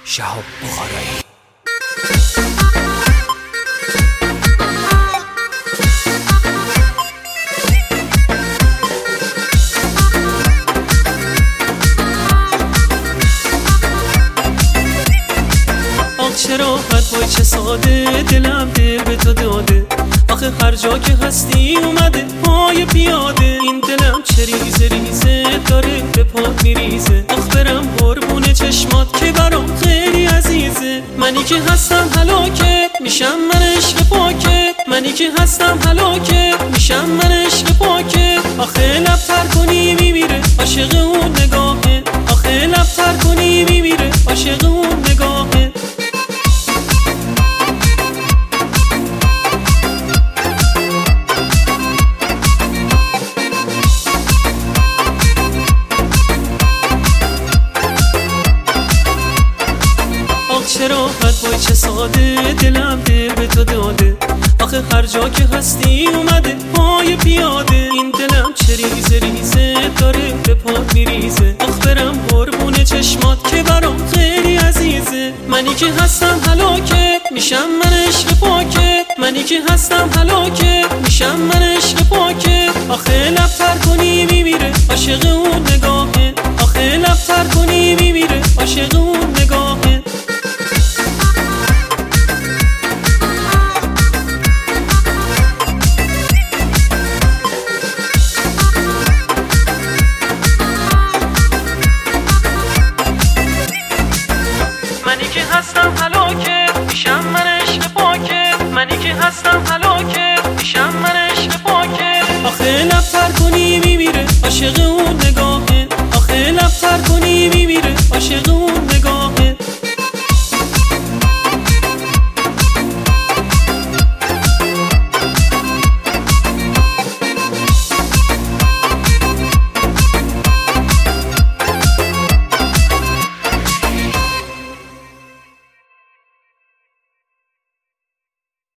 شهاب بخارایی. چه راحت وای چه ساده، دلم دل به تو داده. آخه هر جا که هستی اومده پای پیاده. این دلم چه ریزه ریزه داره به پات میریزه. آخ برم قربون چشمات که برام خیلی عزیزه. منی که هستم هلاکت میشم من عشق پاکت. منی که هستم هلاکت میشم من عشق پاکت. آخه لب‌تر کنی میمیره عاشق اون نگاهه. آخه لب‌تر کنی میمیره عاشق اون نگاهه. چه راحت وای چه ساده، دلم دل به تو داده. آخه هر جا که هستی اومده پای پیاده. این دلم چه ریزه ریزه داره به پات میریزه. آخ برم قربون چشمات که برام خیلی عزیزه. منی که هستم هلاکت میشم من عشق پاکت. منی که هستم هلاکت میشم من عشق پاکت. آخه لب‌تر کنی میمیره عاشق اون نگاهه. آخه لب‌تر کنی میمیره عاشق اون نگاهه. منی که هستم هلاکت میشم من عشق پاکت. منی که هستم هلاکت میشم من عشق پاکت. آخه لب‌تر کنی میمیره عاشق اون نگاهه. آخه لب‌تر کنی میمیره عاشق اون نگاهه.